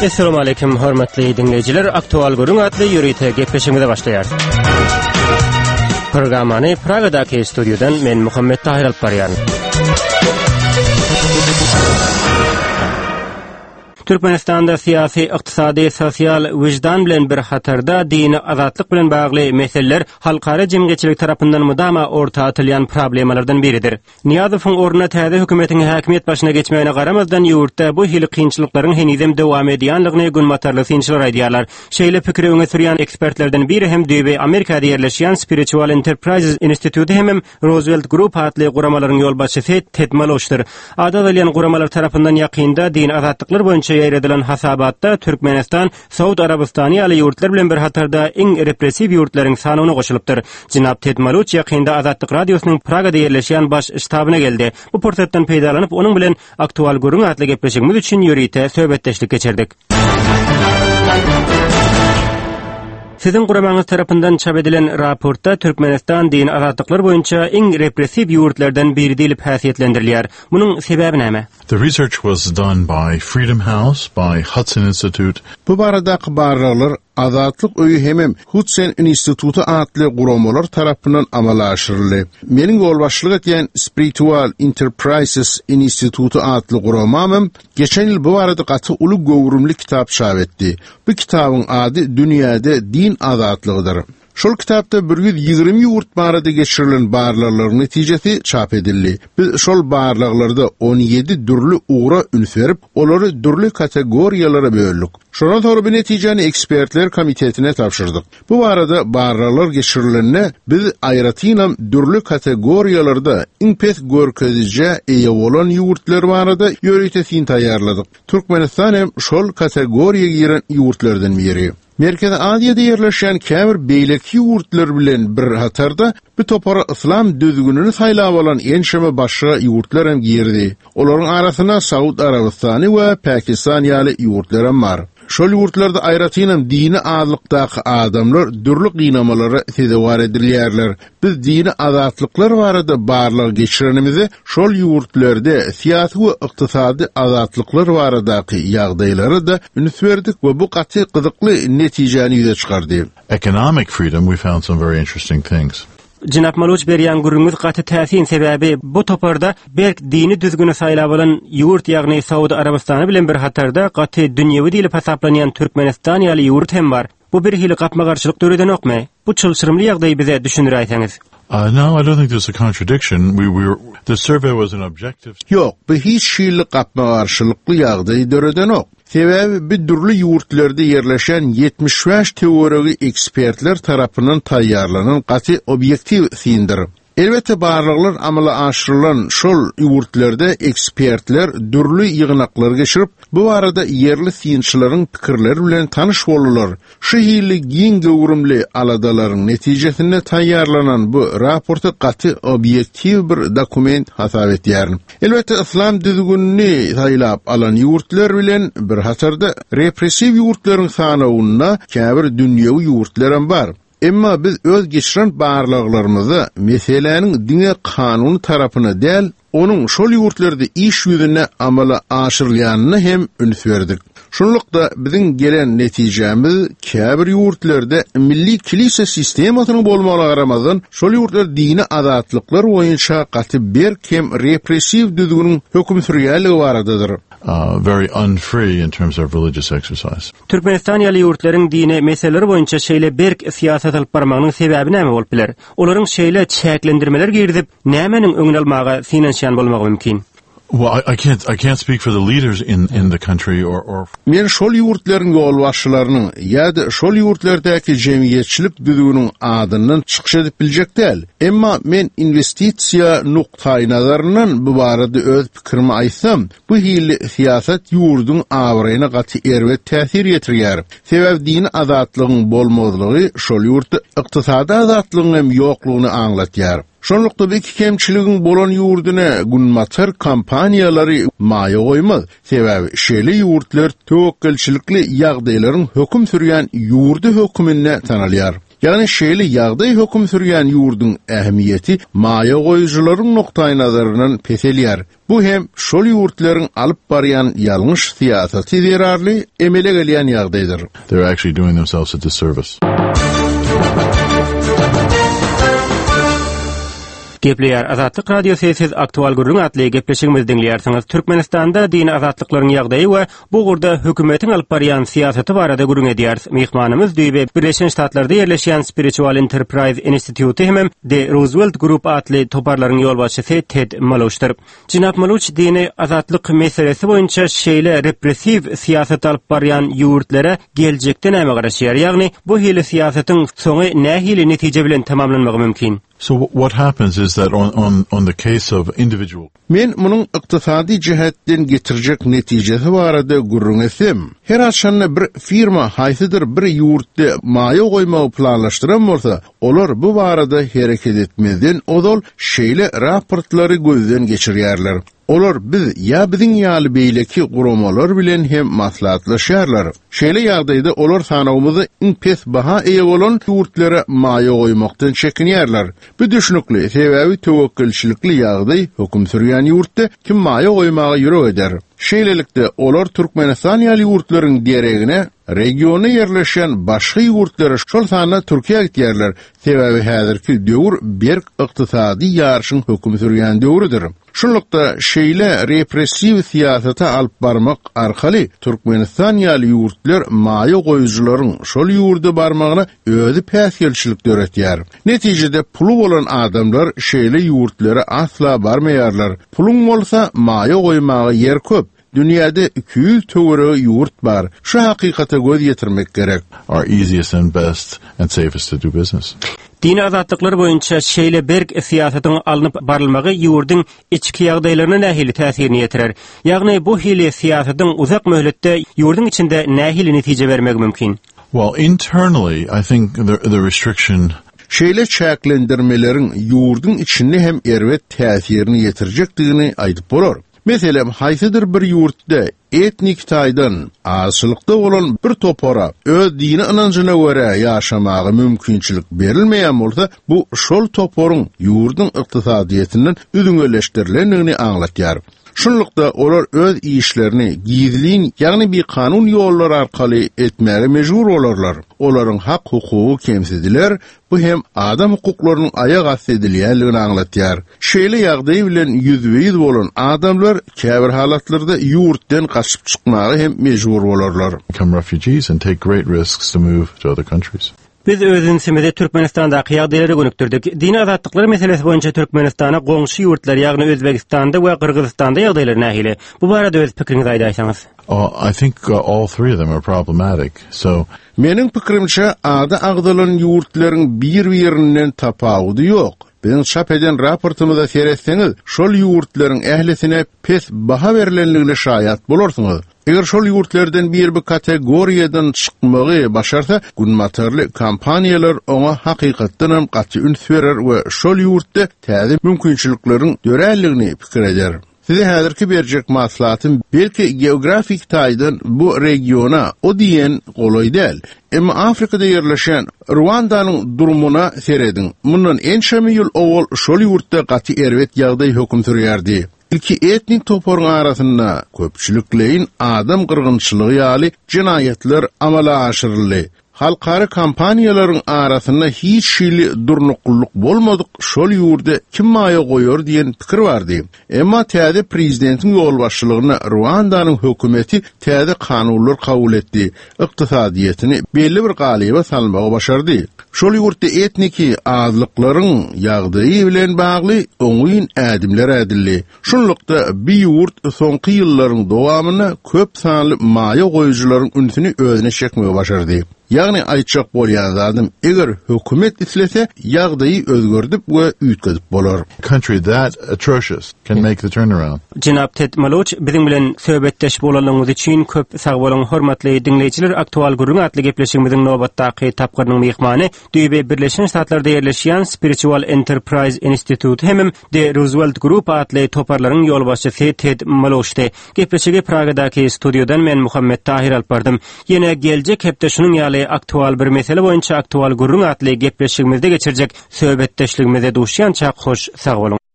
Assalamu alaykum hormatly dinleyiciler. Aktual Görüň adlı ýürüýte gepleşigimize başlaýar. Programmany Pragadaky studiodan men Muhammed Tahir alyp barýar. Türkmenistanda siyasi, iqtisadi, sosial vicdan bilen bir hatarda dini azatlyk bilen bagly meseleler halkara jemgyýetçilik tarapyndan mudama orta atylýan problemalardan biridir. Niýazowyň orna täze hökümetiň häkimiýet başyna geçmegine garamazdan ýurtda bu hili kynçylyklaryň henizem dowam edýänligini günmatarly synçylar aýdýarlar. Şeýle pikri öňe sürýän ekspertlerden biri hem Düýbe Amerikada ýerleşýän Spiritual Enterprises Institute hem Roosevelt Group adly guramalaryň ýolbaşçysy Ted Malloch'dyr. Ada welýän guramalar tarapyndan ýakynda din azatlyklar boýunça ýeredilen hasabatda Türkmenistan, Saud Arabistany ýaly ýurtlar bilen bir hatarda iň repressiw ýurtlaryň sanyna goşulypdyr. Jinap Ted Malloch ýakynda Azatlyk radiosynyň Pragada ýerleşýän baş ştabyna geldi. Bu portretden peýdalanyp onuň bilen aktual görüň adly gepleşigimiz üçin ýürüýte söhbetdeşlik geçirdik. Sizin guramaňyz tarapyndan çap edilen raportda Türkmenistan din azatlyklary boýunça iň repressiw ýurtlardan biri diýilip häsiýetlendirilýär. Munyň sebebi näme? The research was done by Freedom House, by Hudson Institute. Bu baradaky barralar Azatlyk öýü hemem Hudson Institute adly guramalar tarapyndan amala aşyryldy. Meniň ýolbaşçylyk etýän Spiritual Enterprises Institute adly guramam geçen ýyl bu barada gaty uly gowrumly kitap çap etdi. Bu kitabyň ady Dünýäde din azatlygydyr. Şol kitapda 120 ýurt barada geçirilen barlarlaryň netijesi çap edildi. Biz şol barlaglarda 17 dürli uğra ünferip, olary dürli kategoriýalara böldik. Şondan sonra bu netijeni ekspertler komitetine tapşyrdyk. Bu barada barlar geçirilenine biz aýratynam dürli kategoriýalarda iňpes görkezije eýe bolan ýurtlar barada ýörüýtesin taýýarladyk. Türkmenistan hem şol kategoriýaga giren ýurtlardan biri. Merkezi Aziýada ýerleşen käbir beýleki ýurtlar bilen bir hatarda bu topara islam düzgünini saýlap alan enşeme başga ýurtlar hem girdi. Olaryň arasyna Saud Arabistany we Pakistan ýaly ýurtlar hem bar. Şol ýurtlarda aýratynam dini azatlıkdaky adamlar dürli gynamalara sedewar edilýärler. Biz dini azatlyklar barada barlyk geçirenimizi şol ýurtlarda siýasy we ykdysady azatlyklar baradaky ýagdaýlary da ünsberdik we bu gaty gyzykly netijeni ýüze çykardy. Economic freedom, we found some very interesting things. Jinap Malloch berýän gürüňiz gaty täsirin sebebi bu toparda berk dini düzgüni saýlap alan ýurt ýagny Saud Arabistany bilen bir hatarda gaty dünýewi diýilip hasaplanýan Türkmenistan ýaly ýurt hem bar. Bu bir hili gapma garşylyk döredän okmy? Bu çylşyrymly ýagdaýy bize düşünür aýsaňyz. No, I don't think there's a contradiction. The survey was an objective. Yok, bu hiç şeýle gapma garşylykly ýagdaýy döredän ok. Sebebi bir dürli ýurtlarda ýerleşen 75 teorik ekspertler tarapyndan taýýarlanan gaty objektiv syndyr. Elbette barlyklar amala aşyrylan şol ýurtlarda ekspertler dürli ýygnaklar geçirip bu arada yerli synçylaryň pikirleri bilen tanyş bolurlar. Şu hili giň gowrumly aladalaryň netijesinde taýýarlanan bu raporta gaty objektiv bir dokument hasap etýär. Elbette islam düzgünini saýlap alan ýurtlar bilen bir hatarda repressiw ýurtlaryň sanawyna käbir dünýäwi ýurtlar bar. Emma biz öz geçiren barlaglarymyzy meseleniň dine kanuny tarapyna däl, onuň şol ýurtlarda iş ýüzüne amala aşyrylýanyny hem ünsberdik. Şonlukda biziň gelen netijemiz käbir ýurtlarda milli kilise sistemasynyň bolmagyna garamazdan şol ýurtlar dini azatlyklar boýunça gaty berk hem repressiw düzgüniň höküm sürýärligi baradadyr. Very unfree in terms of religious exercise. Türkmenistan ýaly ýurtlaryň dini meseleleri boýunça şeýle berk siýasat alyp barmagynyň sebebi näme bolup biler? Olaryň şeýle çäklendirmeler girdip nämenin öňüne almagy finansiýan bolmagy mümkin? Well, I can't speak for the leaders in the country or Men şol ýurtlaryň ýolbaşçylarynyň ýa-da şol ýurtlardaky jemgyýetçilik düzgüniniň adyndan çykyş edip biljek däl. Emma men investisiýa nuktaýy nazaryndan bu barada öz pikirimi aýtsam, bu hili siýasat ýurduň awraýyna gaty erbet täsir ýetirýär. Sebäp dini azatlygyň bolmazlygy şol ýurtda ykdysady azatlygyň hem ýoklugyny aňlatýar. Şonlukda bir kemçiligiň bolan ýurduna günmatar kampaniýalary maýa goýmaz. Sebäbi şeýle ýurtlar töwekkilçilikli ýagdaýlaryň höküm sürýän ýurdu hökümine tanalýar. Yani şeýle ýagdaý höküm sürýän ýurdun ähmiýeti maýa goýucularyň noktaý nazaryndan peselýär. Bu hem şol ýurtlaryň alyp barýan ýalňyş siýasaty zerarly emele gelýän ýagdaýdyr. They're actually doing themselves a disservice. Gepleýär Azatlyk radiosu siz aktual gurrun atly gepleşigimiz dinleýärsiňiz. Türkmenistanda dini azatlyklaryň ýagdaýy we bu gurda hökümetiň alyp barýan siýasaty barada gurrun edýäris. Mehmanymyz Düýbe Birleşen Ştatlarda ýerleşýän Spiritual Enterprise Institute hem The Roosevelt Group atly toparlaryň ýolbaşçysy Ted Malloch'dyr. Jinap Malloch dini azatlyk meselesi boýunça şeýle repressiv siýasat alyp barýan ýurtlara geljekde näme garaşýar? Ýagny bu hili siýasatyň soňy nähili netije bilen tamamlanmagy mümkin? So what happens is that on the case of individual. Men munyň ykdysady jihatdan getirjek netijesi barada gurrun etsem, her açanna bir firma haýsydyr bir ýurtda maýa goýmagy planlaşdyran bolsa, olar bu barada hereket etmeden odol şeýle raportlary gözden geçirýärler. Olar biz ya biziň ýaly beýleki guramalar bilen hem maslahatlaşýarlar. Şeýle ýagdaýda olar sanawymyzy iň pes baha eýe bolan ýurtlara maýa goýmakdan çekinýärler. Bu düşünükli, sebebi tewekkülçilikli ýagdaý höküm sürýän ýurtda kim maýa goýmagy ýürek eder. Şeýlelikde olar Türkmenistan ýaly ýurtlaryň deregine regiona yerleşen başga ýurtlara şol sanyna Türkiýe gitýärler. Sebebi häzirki döwür berk ykdysady ýarşyň höküm sürýän döwürdir. Şunlukda şeýle repressiv siýasata alyp barmak arkaly Türkmenistan ýaly ýurtlar maýa goýucularyň şol ýurda barmagyna özi päsgelçilik döretýär. Netijede pulu bolan adamlar şeýle ýurtlara asla barmaýarlar. Pulun bolsa maýa goýmagy ýer köp. Dünyada 200 töwere ýurt bar. Şu hakykata göz ýetirmek gerek. Are easiest and best and safest to do business. Dini azatlyklar boýunça şeýle berk siýasatyň alınıp barylmagy ýurdun içki ýagdaýlaryna nähili täsirini ýetirer. Ýagny bu hili siýasatyň uzak möhletde ýurdun içinde nähili netije bermegi mümkin. Well, internally, I think the restriction şeýle çäklendirmeleriň ýurdun içinde hem erwet täsirini ýetirjekdigini aýdyp bolar. Meselem, haýsydyr bir ýurtda etnik taýdan asylykda bolan bir topara öz dini anancına görä ýaşamagy mümkinçilik berilmeýän bolsa, bu şol toporyň ýurdun ykdysadyetinden üdüňeleşdirilendigini aňlatýar. Şunlukda olar öz işlerini gizlin, ýagny bir kanun ýolları arkaly etmäge mejbur bolarlar. Olaryň hak hukugy kemsidiler, bu hem adam hukuklarynyň aýak asydylýanlygyny aňlatýar. Şeýle ýagdaý bilen ýüzbeýiz bolan adamlar käbir halatlarda ýurtdan gaçyp çykmagy hem mejbur bolarlar. Become refugees and take great risks to move to other countries. Biz özünsemede Türkmenistanda ýagdaýlary gönükdirdik. Dini azatlyklar meselesi boýunça Türkmenistana goňşy ýurtlar, ýagny Özbekistanda we Kyrgyzstanda ýagdaýlar nähili? Bu barada öz pikiriňizi aýdaýsaňyz. I think all three of them are problematic. So meniň pikirimçe ada agdalan ýurtlaryň bir-birinden tapawudy ýok. Biziň çap eden raportymyzda seretseňiz, şol ýurtlaryň ählisine pes baha berilenligine şaýat bolarsyňyz. Eger şol ýurtlardan bir kategoriýadan çykmagy başarsa, günmatarly kampaniýalar ona hakykatdan hem gaty üns berer we şol ýurtda täze mümkinçilikleriň dörälligini pikir eder. Size häzirki berjek maslahatym belki geografik taýdan bu regiona o diýen golay däl. Emma Afrikada yerleşen Ruandanyň durumuna seredin. Mundan enşemi ýyl owal şol ýurtda gaty erwet ýagdaý höküm sürýärdi. İlki etnik toporyň arasynda köpçülikleýin adam gyrgynçylygy ýaly jinayetler amala aşyryldy. Halkara kampaniýalaryň arasynda hiç şeýle durnukluk bolmadyk, şol ýurda kim maýa goýar diýen pikir bardy. Emma täze prezidentiň ýolbaşçylygyna Ruandanyň hökümeti täze kanunlar kabul etdi. Ykdysadyetini belli bir galyba salmagy başardy. Şol ýurtda etniki azlyklaryň ýagdaýy bilen bagly oňuýyn ädimler ädildi. Şunlukda bir ýurt soňky ýyllaryň dowamyna köp sanly maýa goýucularyň ünsini özüne çekmegi başardy. Ýagny aýtjak bolýan zadym, eger hökümet islese, ýagdaýy özgördüp we üýtgedip bolar. Country that atrocious can make the turnaround. Jinap Ted Malloch, biziň bilen söhbetdeş bolanyňyz üçin köp sag bolan hormatly dinleýijiler, aktual gurrun atly gepleşigimiziň nobatdaky tapgyrynyň mehmany Düýbe Birleşen Ştatlarda ýerleşýän Spiritual Enterprise Institute hem The Roosevelt Group atly toparlaryň ýolbaşçysy Ted Malloch'dy. Gepleşigi Pragadaky studiodan men Muhammed Tahir alp bardym. Ýene geljek hepde şunyň ýaly bagly aktual bir mesele boýunça aktual gurrun atly gepleşigimizde geçirjek söhbetdeşligimize duşýança hoş sag bolun.